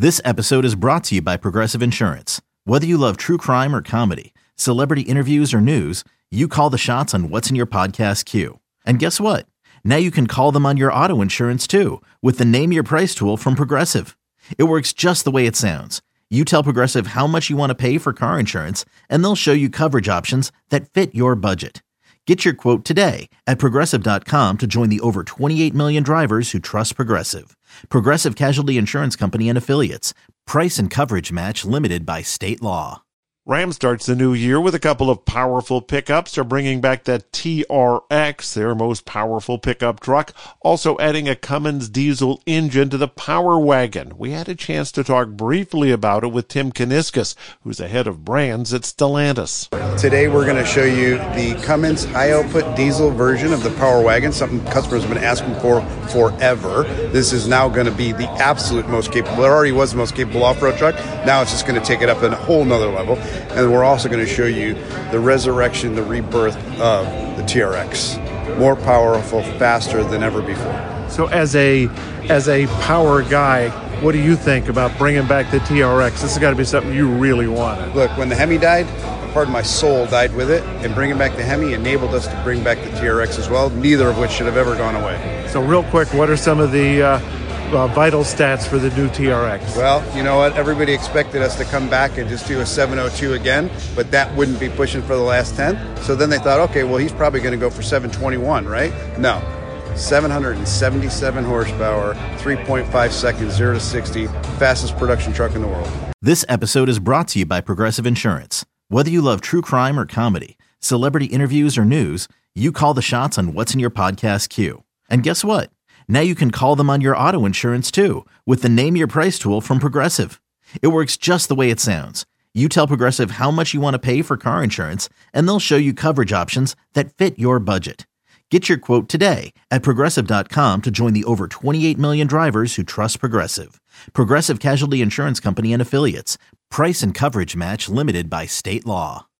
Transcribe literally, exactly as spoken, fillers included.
This episode is brought to you by Progressive Insurance. Whether you love true crime or comedy, celebrity interviews or news, you call the shots on what's in your podcast queue. And guess what? Now you can call them on your auto insurance too with the Name Your Price tool from Progressive. It works just the way it sounds. You tell Progressive how much you want to pay for car insurance, and they'll show you coverage options that fit your budget. Get your quote today at Progressive dot com to join the over twenty-eight million drivers who trust Progressive. Progressive Casualty Insurance Company and Affiliates. Price and coverage match limited by state law. Ram starts the new year with a couple of powerful pickups. They're bringing back that T R X, their most powerful pickup truck, also adding a Cummins diesel engine to the Power Wagon. We had a chance to talk briefly about it with Tim Kuniskis, who's the head of brands at Stellantis. Today we're going to show you the Cummins high-output diesel version of the Power Wagon, something customers have been asking for forever. This is now going to be the absolute most capable. It already was the most capable off-road truck. Now it's just going to take it up a whole nother level. And we're also going to show you the resurrection, the rebirth of the T R X. More powerful, faster than ever before. So as a as a power guy, what do you think about bringing back the T R X? This has got to be something you really wanted. Look, when the Hemi died, a part of my soul died with it, and bringing back the Hemi enabled us to bring back the T R X as well, neither of which should have ever gone away. So real quick, what are some of the uh, uh, vital stats for the new T R X? Well, you know what? Everybody expected us to come back and just do a seven oh two again, but that wouldn't be pushing for the last ten. So then they thought, okay, well, he's probably going to go for seven twenty-one, right? No. seven hundred seventy-seven horsepower, three point five seconds, zero to sixty, fastest production truck in the world. This episode is brought to you by Progressive Insurance. Whether you love true crime or comedy, celebrity interviews or news, you call the shots on what's in your podcast queue. And guess what? Now you can call them on your auto insurance too with the Name Your Price tool from Progressive. It works just the way it sounds. You tell Progressive how much you want to pay for car insurance, and they'll show you coverage options that fit your budget. Get your quote today at Progressive dot com to join the over twenty-eight million drivers who trust Progressive. Progressive Casualty Insurance Company and Affiliates. Price and coverage match limited by state law.